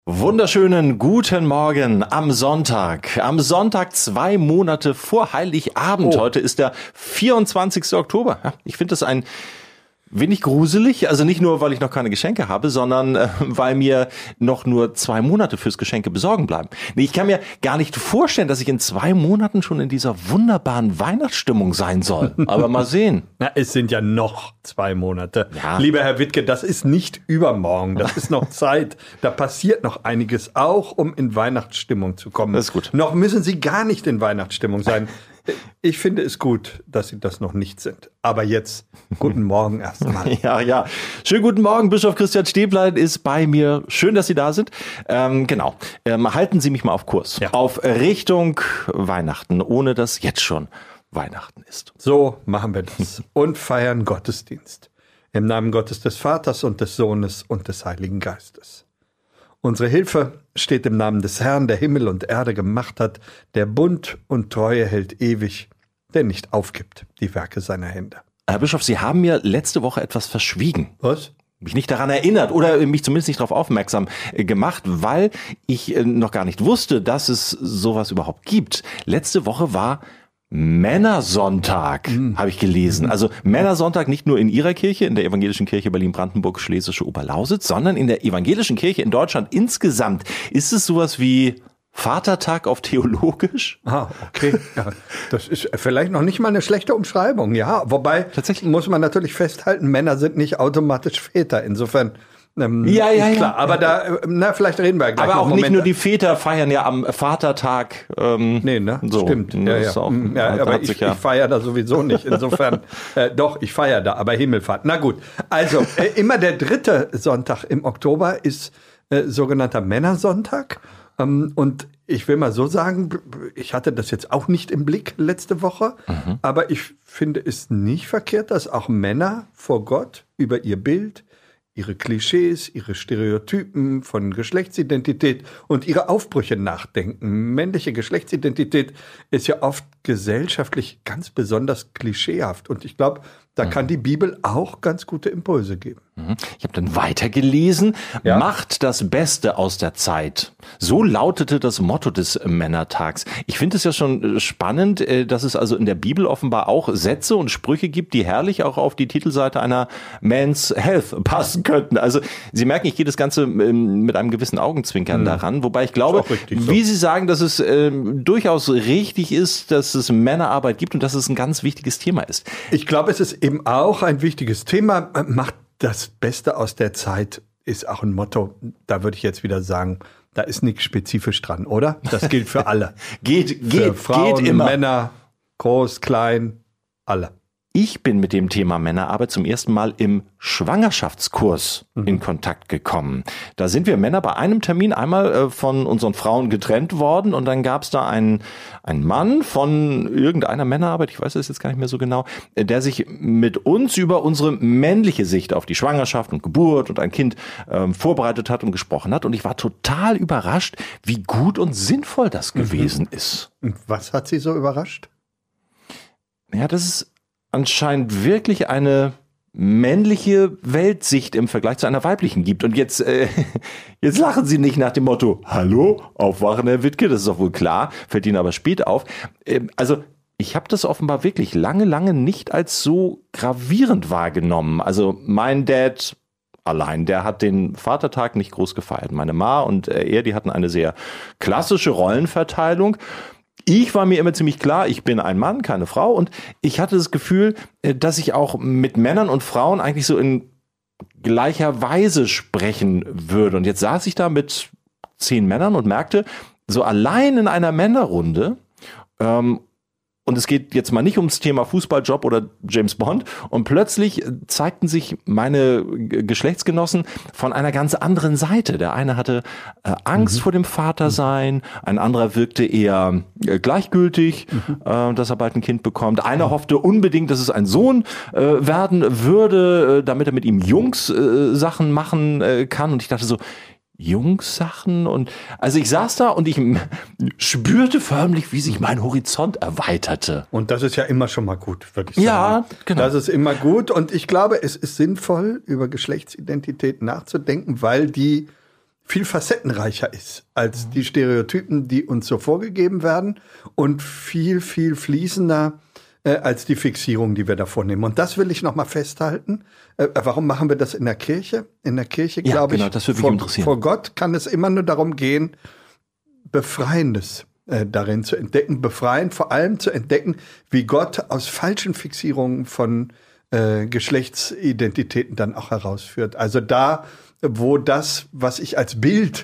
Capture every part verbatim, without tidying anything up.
Wunderschönen guten Morgen am Sonntag. Am Sonntag zwei Monate vor Heiligabend. Oh. Heute ist der vierundzwanzigster Oktober. Ja, ich finde das ein wenig gruselig. Also nicht nur, weil ich noch keine Geschenke habe, sondern äh, weil mir noch nur zwei Monate fürs Geschenke besorgen bleiben. Nee, ich kann mir gar nicht vorstellen, dass ich in zwei Monaten schon in dieser wunderbaren Weihnachtsstimmung sein soll. Aber mal sehen. Na, es sind ja noch zwei Monate. Ja. Lieber Herr Wittke, das ist nicht übermorgen. Das ist noch Zeit. Da passiert noch einiges, auch um in Weihnachtsstimmung zu kommen. Das ist gut. Noch müssen Sie gar nicht in Weihnachtsstimmung sein. Ich finde es gut, dass Sie das noch nicht sind. Aber jetzt, guten Morgen erstmal. Ja, ja. Schönen gutn Morgen, Bischof Christian Stäblein ist bei mir. Schön, dass Sie da sind. Ähm, genau. Ähm, halten Sie mich mal auf Kurs. Ja. Auf Richtung Weihnachten, ohne dass jetzt schon Weihnachten ist. So machen wir das. Und feiern Gottesdienst. Im Namen Gottes des Vaters und des Sohnes und des Heiligen Geistes. Unsere Hilfe steht im Namen des Herrn, der Himmel und Erde gemacht hat, der Bund und Treue hält ewig, der nicht aufgibt die Werke seiner Hände. Herr Bischof, Sie haben mir letzte Woche etwas verschwiegen. Was? Mich nicht daran erinnert oder mich zumindest nicht darauf aufmerksam gemacht, weil ich noch gar nicht wusste, dass es sowas überhaupt gibt. Letzte Woche war Männersonntag, mhm. habe ich gelesen. Also Männersonntag nicht nur in Ihrer Kirche, in der Evangelischen Kirche Berlin-Brandenburg, Schlesische Oberlausitz, sondern in der Evangelischen Kirche in Deutschland insgesamt. Ist es sowas wie Vatertag auf theologisch? Ah, okay. Ja, das ist vielleicht noch nicht mal eine schlechte Umschreibung, ja. Wobei tatsächlich muss man natürlich festhalten, Männer sind nicht automatisch Väter. Insofern Ähm, ja, ja, ist klar. ja. Aber da, na, vielleicht reden wir gleich Aber noch auch einen nicht Moment. nur die Väter feiern ja am Vatertag. Ähm, nee, ne? So. Stimmt. Ja, Das ja. ist auch, ja, da aber hat ich, sich ja ich feiere da sowieso nicht. Insofern, äh, doch, ich feiere da, aber Himmelfahrt. Na gut. Also, äh, immer der dritte Sonntag im Oktober ist äh, sogenannter Männersonntag. Ähm, und ich will mal so sagen, ich hatte das jetzt auch nicht im Blick letzte Woche, mhm. aber ich finde es nicht verkehrt, dass auch Männer vor Gott über ihr Bild, ihre Klischees, ihre Stereotypen von Geschlechtsidentität und ihre Aufbrüche nachdenken. Männliche Geschlechtsidentität ist ja oft gesellschaftlich ganz besonders klischeehaft. Und ich glaube, da kann die Bibel auch ganz gute Impulse geben. Ich habe dann weitergelesen, ja? Macht das Beste aus der Zeit. So lautete das Motto des Männertags. Ich finde es ja schon spannend, dass es also in der Bibel offenbar auch Sätze und Sprüche gibt, die herrlich auch auf die Titelseite einer Men's Health passen könnten. Also Sie merken, ich gehe das Ganze mit einem gewissen Augenzwinkern mhm. daran, wobei ich glaube, wie so. Sie sagen, dass es äh, durchaus richtig ist, dass es Männerarbeit gibt und dass es ein ganz wichtiges Thema ist. Ich glaube, es ist eben auch ein wichtiges Thema. Macht das Beste aus der Zeit ist auch ein Motto. Da würde ich jetzt wieder sagen, da ist nichts spezifisch dran, oder? Das gilt für alle. geht, geht, für Frauen, geht immer. Männer, groß, klein, alle. Ich bin mit dem Thema Männerarbeit zum ersten Mal im Schwangerschaftskurs mhm. in Kontakt gekommen. Da sind wir Männer bei einem Termin einmal äh, von unseren Frauen getrennt worden und dann gab es da einen, einen Mann von irgendeiner Männerarbeit, ich weiß es jetzt gar nicht mehr so genau, äh, der sich mit uns über unsere männliche Sicht auf die Schwangerschaft und Geburt und ein Kind äh, vorbereitet hat und gesprochen hat. Und ich war total überrascht, wie gut und sinnvoll das gewesen mhm. ist. Und was hat Sie so überrascht? Ja, das ist anscheinend wirklich eine männliche Weltsicht im Vergleich zu einer weiblichen gibt. Und jetzt, äh, jetzt lachen Sie nicht nach dem Motto, hallo, aufwachen, Herr Wittke, das ist doch wohl klar, fällt Ihnen aber spät auf. Ähm, also ich habe das offenbar wirklich lange, lange nicht als so gravierend wahrgenommen. Also mein Dad allein, der hat den Vatertag nicht groß gefeiert. Meine Ma und er, die hatten eine sehr klassische Rollenverteilung. Ich war mir immer ziemlich klar, ich bin ein Mann, keine Frau, und ich hatte das Gefühl, dass ich auch mit Männern und Frauen eigentlich so in gleicher Weise sprechen würde. Und jetzt saß ich da mit zehn Männern und merkte, so allein in einer Männerrunde, ähm, und es geht jetzt mal nicht ums Thema Fußballjob oder James Bond. Und plötzlich zeigten sich meine Geschlechtsgenossen von einer ganz anderen Seite. Der eine hatte äh, Angst mhm. vor dem Vatersein, ein anderer wirkte eher äh, gleichgültig, mhm. äh, dass er bald ein Kind bekommt. Einer mhm. hoffte unbedingt, dass es ein Sohn äh, werden würde, äh, damit er mit ihm Jungs äh, Sachen machen äh, kann. Und ich dachte so, Jungs-Sachen und also ich saß da und ich spürte förmlich, wie sich mein Horizont erweiterte. Und das ist ja immer schon mal gut, würde ich sagen. Ja, genau. Das ist immer gut und ich glaube, es ist sinnvoll, über Geschlechtsidentität nachzudenken, weil die viel facettenreicher ist als die Stereotypen, die uns so vorgegeben werden und viel, viel fließender äh, als die Fixierung, die wir da vornehmen. Und das will ich nochmal festhalten. Äh, warum machen wir das in der Kirche? In der Kirche, ja, glaube genau, ich, das würde mich vor, interessieren. vor Gott kann es immer nur darum gehen, Befreiendes äh, darin zu entdecken, befreien, vor allem zu entdecken, wie Gott aus falschen Fixierungen von äh, Geschlechtsidentitäten dann auch herausführt. Also da, wo das, was ich als Bild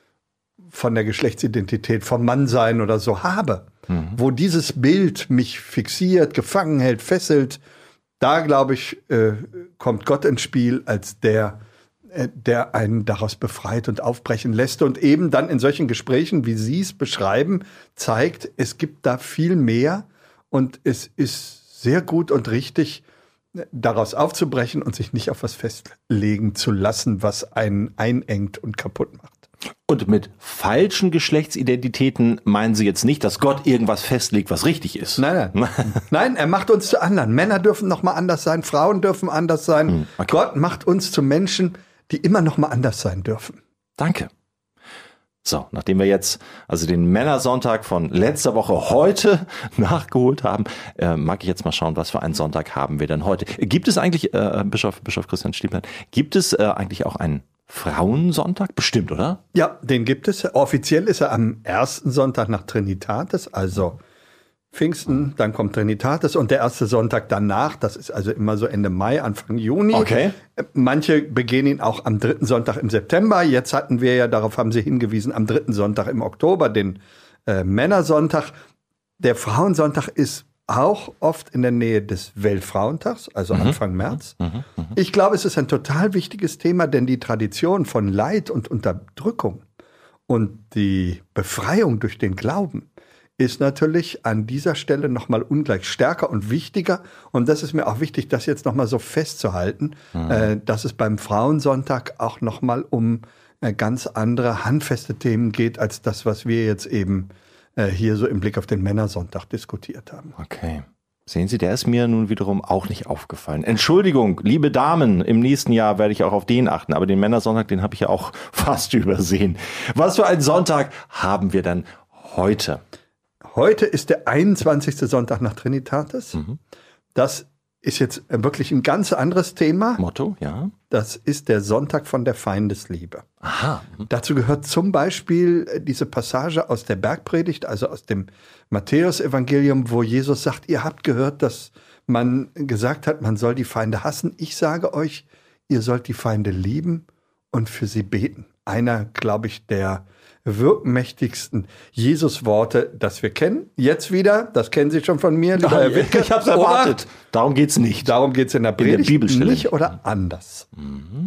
von der Geschlechtsidentität, vom Mannsein oder so habe, mhm. wo dieses Bild mich fixiert, gefangen hält, fesselt, da, glaube ich, äh, kommt Gott ins Spiel als der, äh, der einen daraus befreit und aufbrechen lässt und eben dann in solchen Gesprächen, wie Sie es beschreiben, zeigt, es gibt da viel mehr und es ist sehr gut und richtig, daraus aufzubrechen und sich nicht auf was festlegen zu lassen, was einen einengt und kaputt macht. Und mit falschen Geschlechtsidentitäten meinen Sie jetzt nicht, dass Gott irgendwas festlegt, was richtig ist? Nein, nein. Nein, er macht uns zu anderen. Männer dürfen noch mal anders sein, Frauen dürfen anders sein. Hm, okay. Gott macht uns zu Menschen, die immer noch mal anders sein dürfen. Danke. So, nachdem wir jetzt also den Männersonntag von letzter Woche heute nachgeholt haben, äh, mag ich jetzt mal schauen, was für einen Sonntag haben wir denn heute. Gibt es eigentlich, äh, Bischof, Bischof Christian Stieblein, gibt es äh, eigentlich auch einen Frauensonntag? Bestimmt, oder? Ja, den gibt es. Offiziell ist er am ersten Sonntag nach Trinitatis, also Pfingsten, dann kommt Trinitatis und der erste Sonntag danach, das ist also immer so Ende Mai, Anfang Juni. Okay. Manche begehen ihn auch am dritten Sonntag im September. Jetzt hatten wir ja, darauf haben Sie hingewiesen, am dritten Sonntag im Oktober, den äh, Männersonntag. Der Frauensonntag ist auch oft in der Nähe des Weltfrauentags, also mhm. Anfang März. Mhm. Mhm. Ich glaube, es ist ein total wichtiges Thema, denn die Tradition von Leid und Unterdrückung und die Befreiung durch den Glauben ist natürlich an dieser Stelle nochmal ungleich stärker und wichtiger. Und das ist mir auch wichtig, das jetzt nochmal so festzuhalten, mhm. äh, dass es beim Frauensonntag auch nochmal um äh, ganz andere, handfeste Themen geht, als das, was wir jetzt eben äh, hier so im Blick auf den Männersonntag diskutiert haben. Okay. Sehen Sie, der ist mir nun wiederum auch nicht aufgefallen. Entschuldigung, liebe Damen, im nächsten Jahr werde ich auch auf den achten, aber den Männersonntag, den habe ich ja auch fast übersehen. Was für einen Sonntag haben wir dann heute? Heute ist der einundzwanzigste Sonntag nach Trinitatis. Mhm. Das ist jetzt wirklich ein ganz anderes Thema. Motto, ja. Das ist der Sonntag von der Feindesliebe. Aha. Mhm. Dazu gehört zum Beispiel diese Passage aus der Bergpredigt, also aus dem Matthäus-Evangelium, wo Jesus sagt, ihr habt gehört, dass man gesagt hat, man soll die Feinde hassen. Ich sage euch, ihr sollt die Feinde lieben und für sie beten. Einer, glaube ich, der wirkmächtigsten Jesus-Worte, das wir kennen. Jetzt wieder, das kennen Sie schon von mir, lieber Ach, Herr Wittke. Ich habe es erwartet. Darum geht's nicht. Darum geht's in der Predigt, in der Bibelstelle nicht oder anders. Mhm.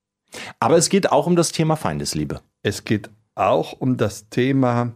Aber es geht auch um das Thema Feindesliebe. Es geht auch um das Thema,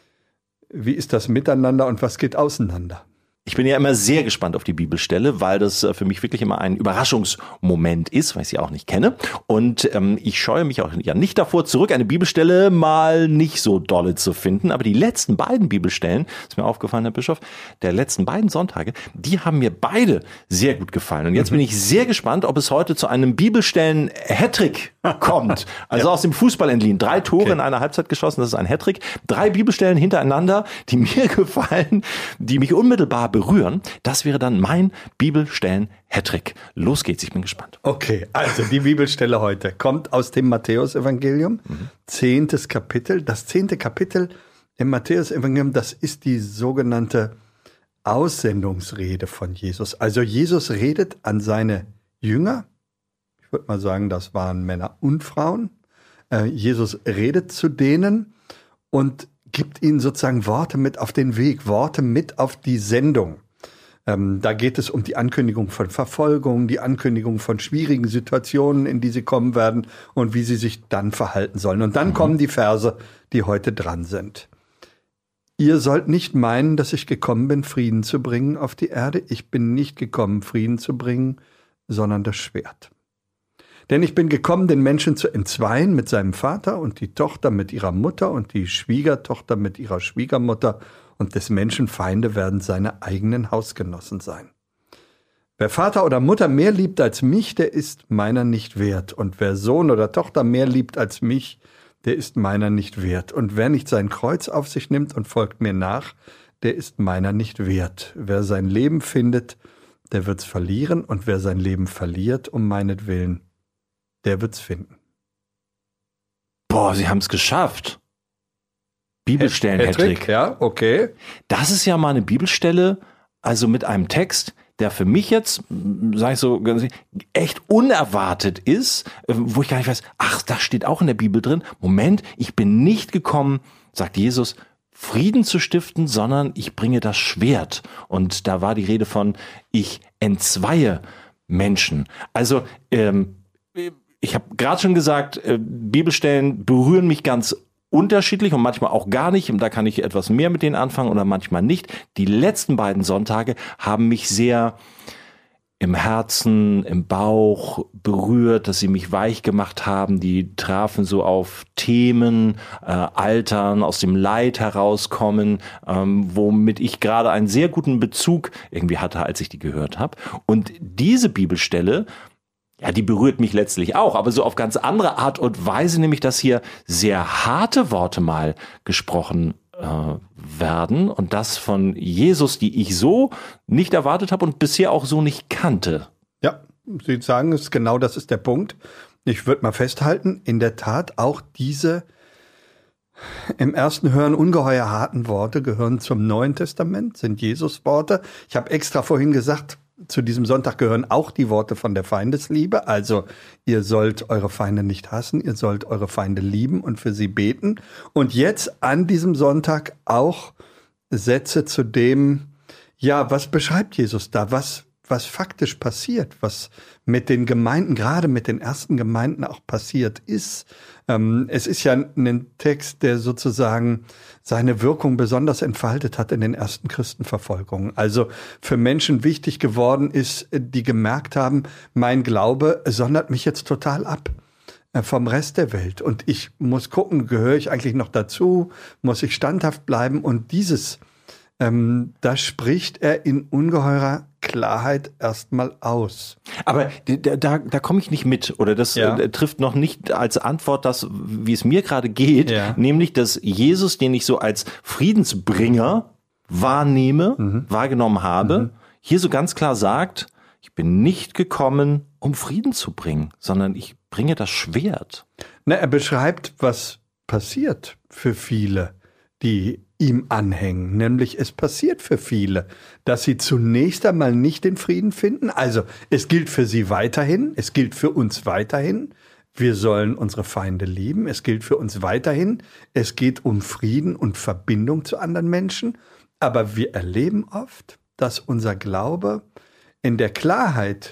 wie ist das miteinander und was geht auseinander. Ich bin ja immer sehr gespannt auf die Bibelstelle, weil das für mich wirklich immer ein Überraschungsmoment ist, weil ich sie auch nicht kenne. Und ähm, ich scheue mich auch ja nicht davor zurück, eine Bibelstelle mal nicht so dolle zu finden. Aber die letzten beiden Bibelstellen, ist mir aufgefallen, Herr Bischof, der letzten beiden Sonntage, die haben mir beide sehr gut gefallen. Und jetzt mhm. bin ich sehr gespannt, ob es heute zu einem Bibelstellen-Hattrick kommt. Also ja. aus dem Fußball entliehen. Drei Tore okay. in einer Halbzeit geschossen, das ist ein Hattrick. Drei Bibelstellen hintereinander, die mir gefallen, die mich unmittelbar berühren. Das wäre dann mein Bibelstellen-Hattrick. Los geht's, ich bin gespannt. Okay, also die Bibelstelle heute kommt aus dem Matthäus-Evangelium, mhm. zehntes Kapitel. Das zehnte Kapitel im Matthäus-Evangelium, das ist die sogenannte Aussendungsrede von Jesus. Also Jesus redet an seine Jünger. Ich würde mal sagen, das waren Männer und Frauen. Äh, Jesus redet zu denen und gibt ihnen sozusagen Worte mit auf den Weg, Worte mit auf die Sendung. Ähm, da geht es um die Ankündigung von Verfolgung, die Ankündigung von schwierigen Situationen, in die sie kommen werden und wie sie sich dann verhalten sollen. Und dann mhm. kommen die Verse, die heute dran sind. Ihr sollt nicht meinen, dass ich gekommen bin, Frieden zu bringen auf die Erde. Ich bin nicht gekommen, Frieden zu bringen, sondern das Schwert. Denn ich bin gekommen, den Menschen zu entzweien mit seinem Vater und die Tochter mit ihrer Mutter und die Schwiegertochter mit ihrer Schwiegermutter und des Menschen Feinde werden seine eigenen Hausgenossen sein. Wer Vater oder Mutter mehr liebt als mich, der ist meiner nicht wert. Und wer Sohn oder Tochter mehr liebt als mich, der ist meiner nicht wert. Und wer nicht sein Kreuz auf sich nimmt und folgt mir nach, der ist meiner nicht wert. Wer sein Leben findet, der wird's verlieren. Und wer sein Leben verliert, um meinetwillen, der wird's finden. Boah, Sie haben es geschafft. Bibelstellen, Hattrick. Ja, okay. Das ist ja mal eine Bibelstelle, also mit einem Text, der für mich jetzt, sag ich so, echt unerwartet ist, wo ich gar nicht weiß, ach, das steht auch in der Bibel drin. Moment, ich bin nicht gekommen, sagt Jesus, Frieden zu stiften, sondern ich bringe das Schwert. Und da war die Rede von, ich entzweie Menschen. Also, ähm, ich habe gerade schon gesagt, äh, Bibelstellen berühren mich ganz unterschiedlich und manchmal auch gar nicht. Und da kann ich etwas mehr mit denen anfangen oder manchmal nicht. Die letzten beiden Sonntage haben mich sehr im Herzen, im Bauch berührt, dass sie mich weich gemacht haben. Die trafen so auf Themen, äh, Altern, aus dem Leid herauskommen, ähm, womit ich gerade einen sehr guten Bezug irgendwie hatte, als ich die gehört habe. Und diese Bibelstelle, ja, die berührt mich letztlich auch, aber so auf ganz andere Art und Weise, nämlich dass hier sehr harte Worte mal gesprochen äh, werden und das von Jesus, die ich so nicht erwartet habe und bisher auch so nicht kannte. Ja, Sie sagen es, genau das ist der Punkt. Ich würde mal festhalten, in der Tat auch diese im ersten Hören ungeheuer harten Worte gehören zum Neuen Testament, sind Jesus-Worte. Ich habe extra vorhin gesagt, zu diesem Sonntag gehören auch die Worte von der Feindesliebe. Also ihr sollt eure Feinde nicht hassen, ihr sollt eure Feinde lieben und für sie beten. Und jetzt an diesem Sonntag auch Sätze zu dem, ja, was beschreibt Jesus da? Was, was faktisch passiert? Was mit den Gemeinden, gerade mit den ersten Gemeinden auch passiert ist. Ähm, es ist ja ein Text, der sozusagen seine Wirkung besonders entfaltet hat in den ersten Christenverfolgungen. Also für Menschen wichtig geworden ist, die gemerkt haben, mein Glaube sondert mich jetzt total ab vom Rest der Welt. Und ich muss gucken, gehöre ich eigentlich noch dazu? Muss ich standhaft bleiben? Und dieses, ähm, da spricht er in ungeheurer Klarheit erstmal aus. Aber da, da, da komme ich nicht mit, oder das Ja. äh, trifft noch nicht als Antwort das, wie es mir gerade geht, Ja. nämlich, dass Jesus, den ich so als Friedensbringer wahrnehme, Mhm. wahrgenommen habe, Mhm. hier so ganz klar sagt, ich bin nicht gekommen, um Frieden zu bringen, sondern ich bringe das Schwert. Na, er beschreibt, was passiert für viele, die ihm anhängen. Nämlich es passiert für viele, dass sie zunächst einmal nicht den Frieden finden. Also es gilt für sie weiterhin, es gilt für uns weiterhin. Wir sollen unsere Feinde lieben. Es gilt für uns weiterhin. Es geht um Frieden und Verbindung zu anderen Menschen. Aber wir erleben oft, dass unser Glaube in der Klarheit,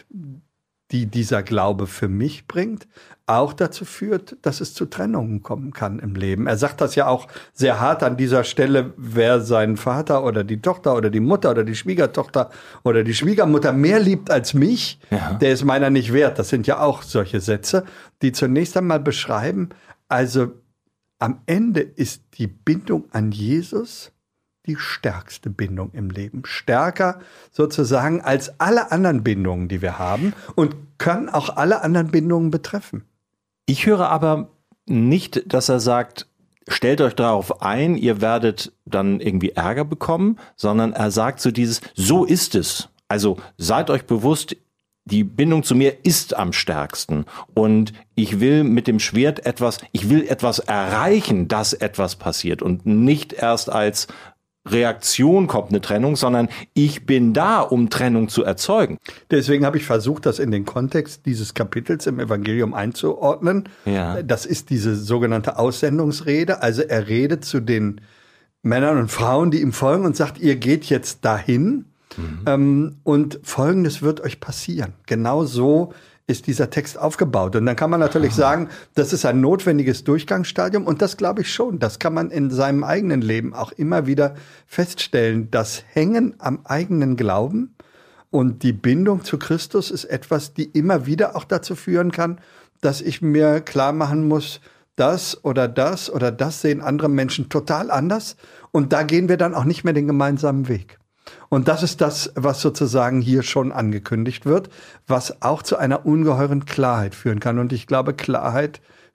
die dieser Glaube für mich bringt, auch dazu führt, dass es zu Trennungen kommen kann im Leben. Er sagt das ja auch sehr hart an dieser Stelle, wer seinen Vater oder die Tochter oder die Mutter oder die Schwiegertochter oder die Schwiegermutter mehr liebt als mich, Ja. der ist meiner nicht wert. Das sind ja auch solche Sätze, die zunächst einmal beschreiben, also am Ende ist die Bindung an Jesus die stärkste Bindung im Leben. Stärker sozusagen als alle anderen Bindungen, die wir haben und kann auch alle anderen Bindungen betreffen. Ich höre aber nicht, dass er sagt, stellt euch darauf ein, ihr werdet dann irgendwie Ärger bekommen, sondern er sagt so dieses, so ist es. Also seid euch bewusst, die Bindung zu mir ist am stärksten und ich will mit dem Schwert etwas, ich will etwas erreichen, dass etwas passiert und nicht erst als Reaktion kommt eine Trennung, sondern ich bin da, um Trennung zu erzeugen. Deswegen habe ich versucht, das in den Kontext dieses Kapitels im Evangelium einzuordnen. Ja. Das ist diese sogenannte Aussendungsrede. Also er redet zu den Männern und Frauen, die ihm folgen und sagt, ihr geht jetzt dahin mhm. ähm, und Folgendes wird euch passieren. Genau so ist dieser Text aufgebaut. Und dann kann man natürlich ah. sagen, das ist ein notwendiges Durchgangsstadium. Und das glaube ich schon. Das kann man in seinem eigenen Leben auch immer wieder feststellen. Das Hängen am eigenen Glauben und die Bindung zu Christus ist etwas, die immer wieder auch dazu führen kann, dass ich mir klar machen muss, das oder das oder das sehen andere Menschen total anders. Und da gehen wir dann auch nicht mehr den gemeinsamen Weg. Und das ist das, was sozusagen hier schon angekündigt wird, was auch zu einer ungeheuren Klarheit führen kann. Und ich glaube, Klarheit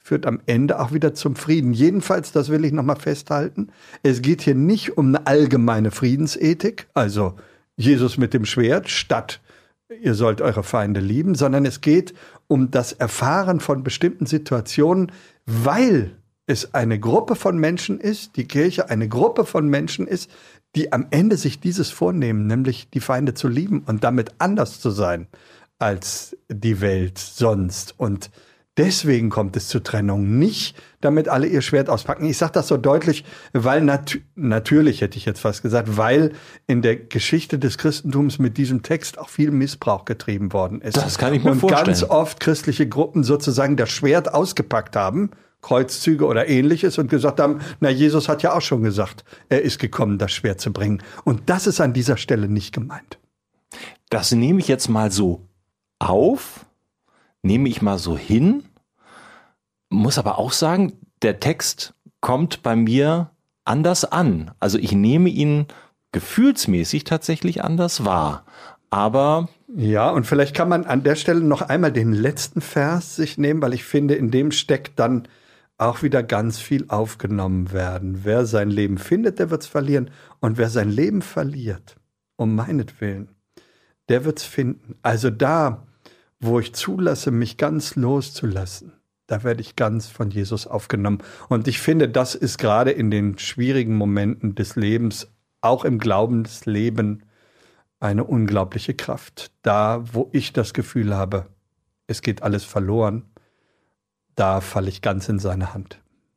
führt am Ende auch wieder zum Frieden. Jedenfalls, das will ich nochmal festhalten, es geht hier nicht um eine allgemeine Friedensethik, also Jesus mit dem Schwert statt ihr sollt eure Feinde lieben, sondern es geht um das Erfahren von bestimmten Situationen, weil es eine Gruppe von Menschen ist, die Kirche eine Gruppe von Menschen ist, die am Ende sich dieses vornehmen, nämlich die Feinde zu lieben und damit anders zu sein als die Welt sonst. Und deswegen kommt es zur Trennung, nicht damit alle ihr Schwert auspacken. Ich sage das so deutlich, weil nat- natürlich, hätte ich jetzt fast gesagt, weil in der Geschichte des Christentums mit diesem Text auch viel Missbrauch getrieben worden ist. Das kann ich mir und vorstellen. Und ganz oft christliche Gruppen sozusagen das Schwert ausgepackt haben, Kreuzzüge oder ähnliches, und gesagt haben, na, Jesus hat ja auch schon gesagt, er ist gekommen, das Schwert zu bringen. Und das ist an dieser Stelle nicht gemeint. Das nehme ich jetzt mal so auf, nehme ich mal so hin, muss aber auch sagen, der Text kommt bei mir anders an. Also ich nehme ihn gefühlsmäßig tatsächlich anders wahr. Aber ja, und vielleicht kann man an der Stelle noch einmal den letzten Vers sich nehmen, weil ich finde, in dem steckt dann auch wieder ganz viel aufgenommen werden. Wer sein Leben findet, der wird es verlieren. Und wer sein Leben verliert, um meinetwillen, der wird es finden. Also da, wo ich zulasse, mich ganz loszulassen, da werde ich ganz von Jesus aufgenommen. Und ich finde, das ist gerade in den schwierigen Momenten des Lebens, auch im Glaubensleben, eine unglaubliche Kraft. Da, wo ich das Gefühl habe, es geht alles verloren, da falle ich ganz in seine Hand.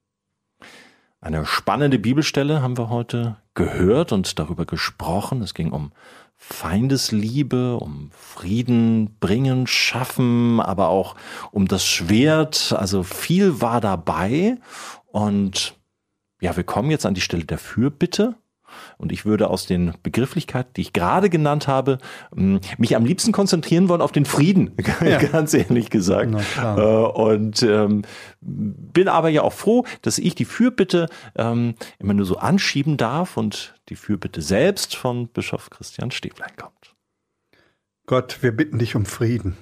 Eine spannende Bibelstelle haben wir heute gehört und darüber gesprochen. Es ging um Feindesliebe, um Frieden bringen, schaffen, aber auch um das Schwert. Also viel war dabei. Und ja, wir kommen jetzt an die Stelle der Fürbitte. Und ich würde aus den Begrifflichkeiten, die ich gerade genannt habe, mich am liebsten konzentrieren wollen auf den Frieden, ja. Ganz ehrlich gesagt. Und ähm, bin aber ja auch froh, dass ich die Fürbitte ähm, immer nur so anschieben darf und die Fürbitte selbst von Bischof Christian Stäblein kommt. Gott, wir bitten dich um Frieden.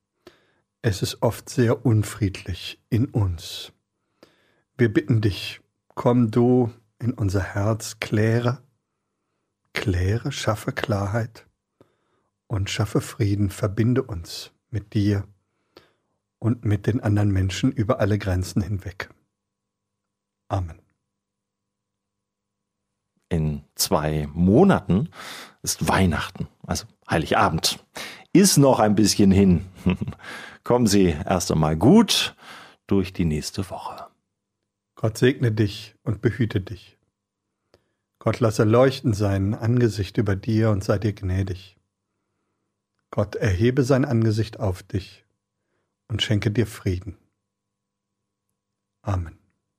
Es ist oft sehr unfriedlich in uns. Wir bitten dich, komm du in unser Herz, kläre, kläre, schaffe Klarheit und schaffe Frieden, verbinde uns mit dir und mit den anderen Menschen über alle Grenzen hinweg. Amen. In zwei Monaten ist Weihnachten, also Heiligabend. Ist noch ein bisschen hin. Kommen Sie erst einmal gut durch die nächste Woche. Gott segne dich und behüte dich. Gott lasse leuchten sein Angesicht über dir und sei dir gnädig. Gott erhebe sein Angesicht auf dich und schenke dir Frieden. Amen.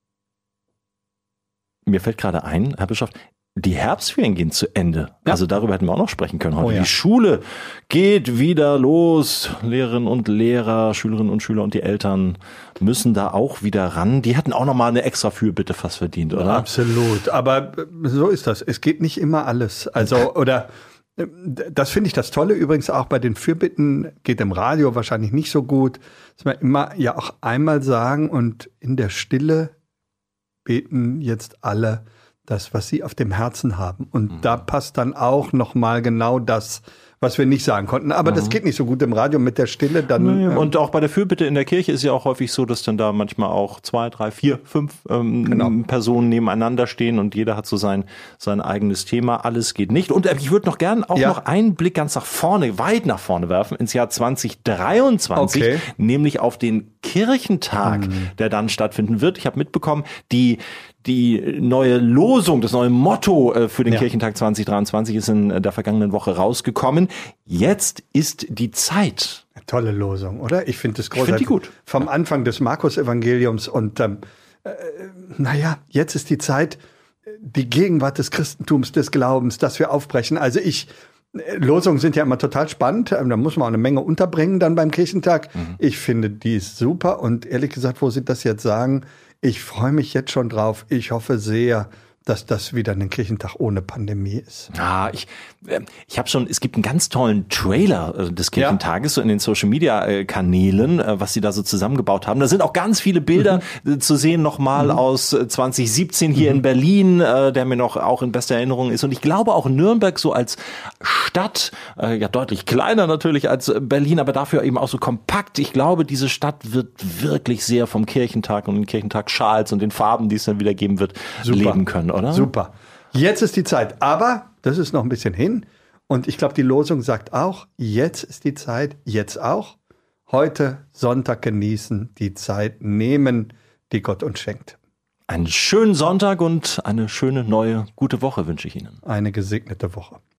Mir fällt gerade ein, Herr Bischof, die Herbstferien gehen zu Ende. Ja. Also darüber hätten wir auch noch sprechen können heute. Oh ja. Die Schule geht wieder los. Lehrerinnen und Lehrer, Schülerinnen und Schüler und die Eltern müssen da auch wieder ran. Die hätten auch noch mal eine extra Fürbitte fast verdient, oder? Ja, absolut. Aber so ist das. Es geht nicht immer alles. Also, oder das finde ich das Tolle übrigens auch bei den Fürbitten, geht im Radio wahrscheinlich nicht so gut, dass wir immer ja auch einmal sagen und in der Stille beten jetzt alle das, was sie auf dem Herzen haben. Und mhm. da passt dann auch noch mal genau das, was wir nicht sagen konnten. Aber mhm. das geht nicht so gut im Radio mit der Stille. Dann, nee, ähm, und auch bei der Fürbitte in der Kirche ist ja auch häufig so, dass dann da manchmal auch zwei, drei, vier, fünf ähm, genau. Personen nebeneinander stehen und jeder hat so sein sein eigenes Thema. Alles geht nicht. Und äh, ich würde noch gern auch ja. noch einen Blick ganz nach vorne, weit nach vorne werfen, ins Jahr zwanzig dreiundzwanzig, okay. nämlich auf den Kirchentag, mhm. der dann stattfinden wird. Ich habe mitbekommen, die Die neue Losung, das neue Motto äh, für den ja. Kirchentag zwanzig dreiundzwanzig ist in äh, der vergangenen Woche rausgekommen. Jetzt ist die Zeit. Tolle Losung, oder? Ich finde das großartig. Ich finde die gut. Vom Anfang des Markus-Evangeliums und ähm, äh, naja, jetzt ist die Zeit, die Gegenwart des Christentums, des Glaubens, dass wir aufbrechen. Also ich Losungen sind ja immer total spannend. Da muss man auch eine Menge unterbringen dann beim Kirchentag. Mhm. Ich finde, die ist super. Und ehrlich gesagt, wo Sie das jetzt sagen, ich freue mich jetzt schon drauf. Ich hoffe sehr, dass das wieder ein Kirchentag ohne Pandemie ist. Ah, ich, äh, ich habe schon, es gibt einen ganz tollen Trailer äh, des Kirchentages, ja, so in den Social-Media-Kanälen, äh, was sie da so zusammengebaut haben. Da sind auch ganz viele Bilder mhm. äh, zu sehen, nochmal mhm. aus äh, zwanzig siebzehn hier mhm. in Berlin, äh, der mir noch auch in bester Erinnerung ist. Und ich glaube auch Nürnberg so als Stadt, äh, ja deutlich kleiner natürlich als Berlin, aber dafür eben auch so kompakt. Ich glaube, diese Stadt wird wirklich sehr vom Kirchentag und den Kirchentag-Schals und den Farben, die es dann wieder geben wird, Super. leben können. Oder? Super. Jetzt ist die Zeit. Aber das ist noch ein bisschen hin. Und ich glaube, die Losung sagt auch, jetzt ist die Zeit, jetzt auch. Heute Sonntag genießen, die Zeit nehmen, die Gott uns schenkt. Einen schönen Sonntag und eine schöne neue, gute Woche wünsche ich Ihnen. Eine gesegnete Woche.